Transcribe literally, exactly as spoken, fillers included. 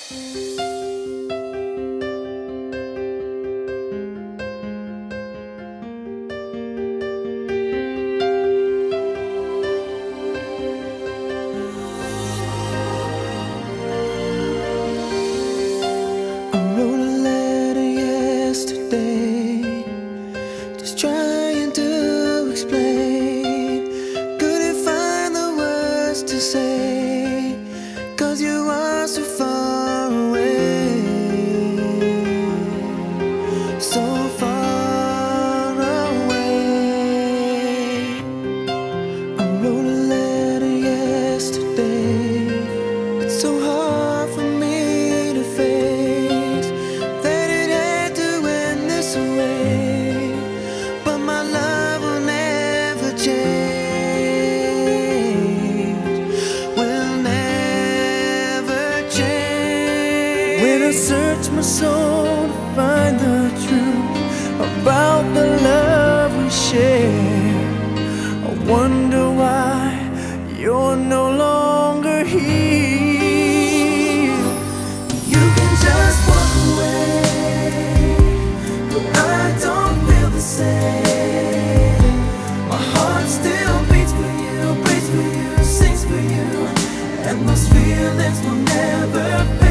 wrote a letter yesterday, just trying to explain. Couldn't find the words to say, 'cause you are so far away, so far away. I wrote a letter yesterday. It's so hard for me to face that it had to end this way, but my love will never change, will never change. When I search my soul to find the truth about the love we share, I wonder why you're no longer here. You can just walk away, but I don't feel the same. My heart still beats for you, breathes for you, sings for you, and those feelings will never fade.